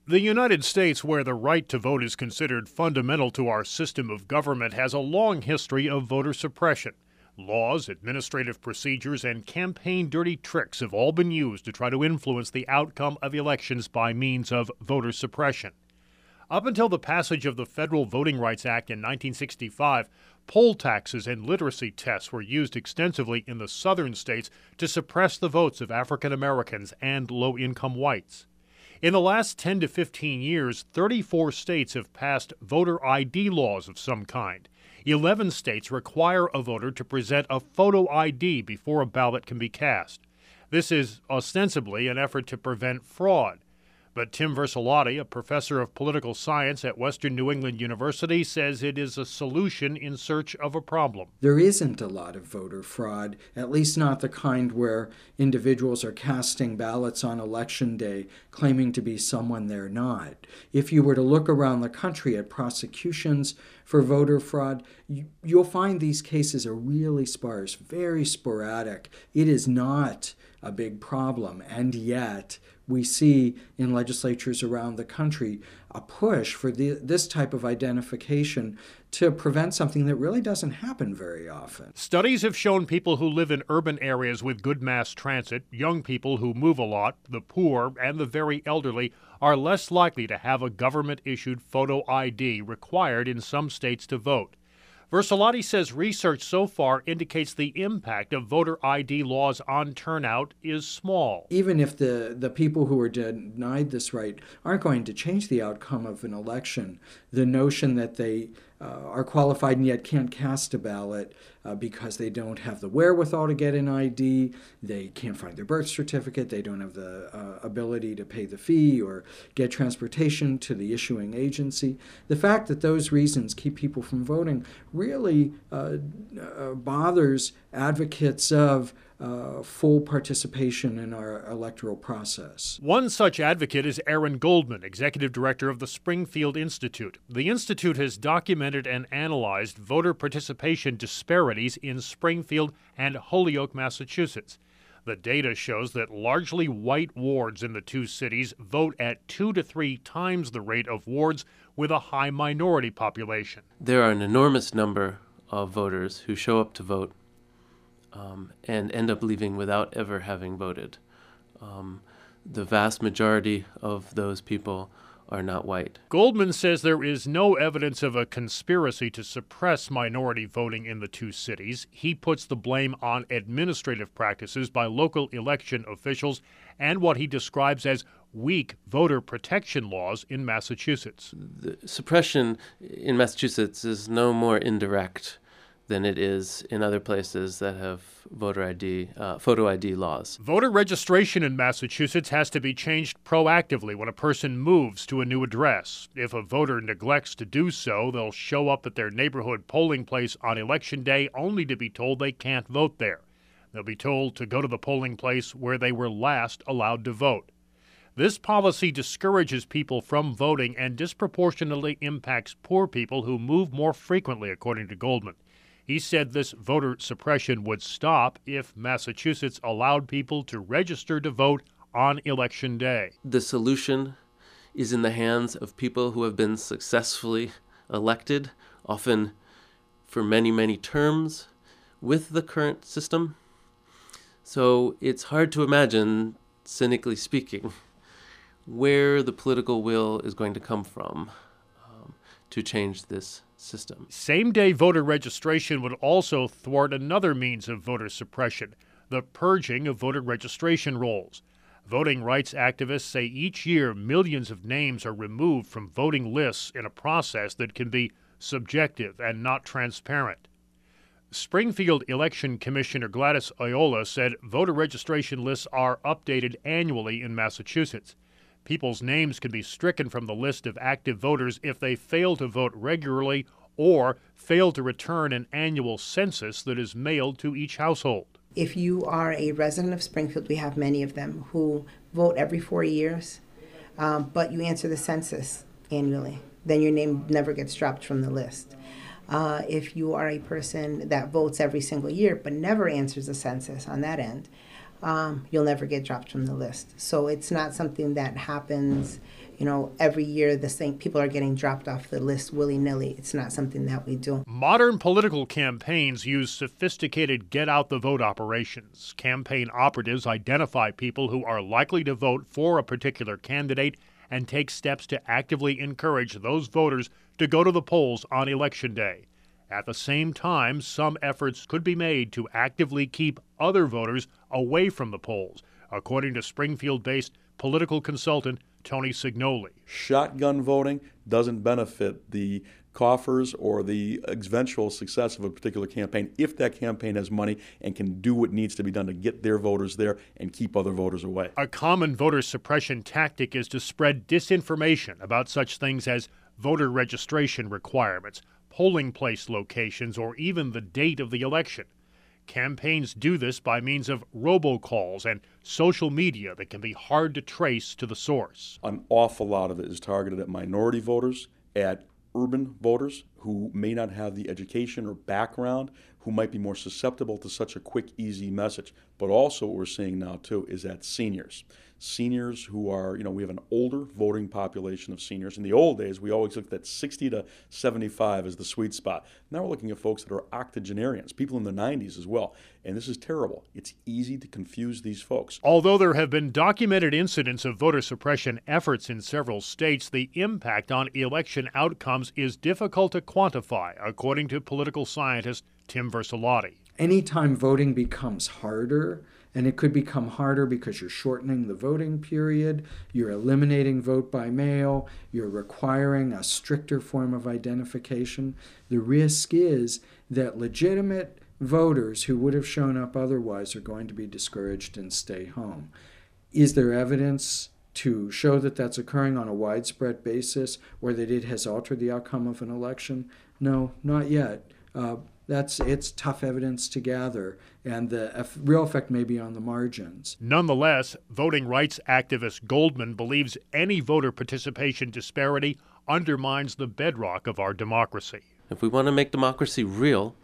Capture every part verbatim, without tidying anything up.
The United States, where the right to vote is considered fundamental to our system of government, has a long history of voter suppression. Laws, administrative procedures, and campaign dirty tricks have all been used to try to influence the outcome of elections by means of voter suppression. Up until the passage of the Federal Voting Rights Act in nineteen sixty-five, poll taxes and literacy tests were used extensively in the southern states to suppress the votes of African Americans and low-income whites. In the last ten to fifteen years, thirty-four states have passed voter I D laws of some kind. eleven states require a voter to present a photo I D before a ballot can be cast. This is ostensibly an effort to prevent fraud. But Tim Vercelotti, a professor of political science at Western New England University, says it is a solution in search of a problem. There isn't a lot of voter fraud, at least not the kind where individuals are casting ballots on election day claiming to be someone they're not. If you were to look around the country at prosecutions for voter fraud, you, you'll find these cases are really sparse, very sporadic. It is not a big problem, and yet we see in legislatures around the country a push for the, this type of identification to prevent something that really doesn't happen very often. Studies have shown people who live in urban areas with good mass transit, young people who move a lot, the poor, and the very elderly are less likely to have a government-issued photo I D required in some states to vote. Vercelotti says research so far indicates the impact of voter I D laws on turnout is small. Even if the, the people who are denied this right aren't going to change the outcome of an election, the notion that they uh, are qualified and yet can't cast a ballot uh, because they don't have the wherewithal to get an I D, they can't find their birth certificate, they don't have the uh, ability to pay the fee or get transportation to the issuing agency. The fact that those reasons keep people from voting really uh, uh, bothers advocates of uh, full participation in our electoral process. One such advocate is Aaron Goldman, executive director of the Springfield Institute. The Institute has documented and analyzed voter participation disparities in Springfield and Holyoke, Massachusetts. The data shows that largely white wards in the two cities vote at two to three times the rate of wards with a high minority population. There are an enormous number of voters who show up to vote um, and end up leaving without ever having voted. Um, the vast majority of those people are not white. Goldman says there is no evidence of a conspiracy to suppress minority voting in the two cities. He puts the blame on administrative practices by local election officials and what he describes as weak voter protection laws in Massachusetts. The suppression in Massachusetts is no more indirect than it is in other places that have voter I D, uh, photo I D laws. Voter registration in Massachusetts has to be changed proactively when a person moves to a new address. If a voter neglects to do so, they'll show up at their neighborhood polling place on election day only to be told they can't vote there. They'll be told to go to the polling place where they were last allowed to vote. This policy discourages people from voting and disproportionately impacts poor people who move more frequently, according to Goldman. He said this voter suppression would stop if Massachusetts allowed people to register to vote on Election Day. The solution is in the hands of people who have been successfully elected, often for many, many terms, with the current system. So it's hard to imagine, cynically speaking, where the political will is going to come from um, to change this system. Same-day voter registration would also thwart another means of voter suppression, the purging of voter registration rolls. Voting rights activists say each year millions of names are removed from voting lists in a process that can be subjective and not transparent. Springfield Election Commissioner Gladys Oyola said voter registration lists are updated annually in Massachusetts. People's names can be stricken from the list of active voters if they fail to vote regularly or fail to return an annual census that is mailed to each household. If you are a resident of Springfield, we have many of them who vote every four years, um, but you answer the census annually. Then your name never gets dropped from the list. Uh, if you are a person that votes every single year but never answers the census on that end, Um, you'll never get dropped from the list. So it's not something that happens you know, every year the same people are getting dropped off the list willy-nilly. It's not something that we do. Modern political campaigns use sophisticated get-out-the-vote operations. Campaign operatives identify people who are likely to vote for a particular candidate and take steps to actively encourage those voters to go to the polls on Election Day. At the same time, some efforts could be made to actively keep other voters away from the polls, according to Springfield-based political consultant Tony Signoli. Shotgun voting doesn't benefit the coffers or the eventual success of a particular campaign if that campaign has money and can do what needs to be done to get their voters there and keep other voters away. A common voter suppression tactic is to spread disinformation about such things as voter registration requirements, polling place locations, or even the date of the election. Campaigns do this by means of robocalls and social media that can be hard to trace to the source. An awful lot of it is targeted at minority voters, at urban voters who may not have the education or background, who might be more susceptible to such a quick, easy message. But also what we're seeing now, too, is at seniors. Seniors who are, you know, we have an older voting population of seniors. In the old days, we always looked at sixty to seventy-five as the sweet spot. Now we're looking at folks that are octogenarians, people in their nineties as well. And this is terrible. It's easy to confuse these folks. Although there have been documented incidents of voter suppression efforts in several states, the impact on election outcomes is difficult to quantify, according to political scientist Tim Versalati. Anytime voting becomes harder, and it could become harder because you're shortening the voting period, you're eliminating vote by mail, you're requiring a stricter form of identification, the risk is that legitimate voters who would have shown up otherwise are going to be discouraged and stay home. Is there evidence to show that that's occurring on a widespread basis or that it has altered the outcome of an election? No, not yet. Uh, That's it's tough evidence to gather, and the eff- real effect may be on the margins. Nonetheless, voting rights activist Goldman believes any voter participation disparity undermines the bedrock of our democracy. If we want to make democracy real,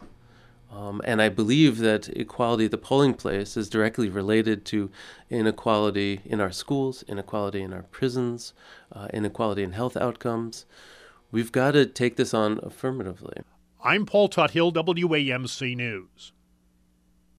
um, and I believe that equality at the polling place is directly related to inequality in our schools, inequality in our prisons, uh, inequality in health outcomes, we've got to take this on affirmatively. I'm Paul Tuthill, W A M C News.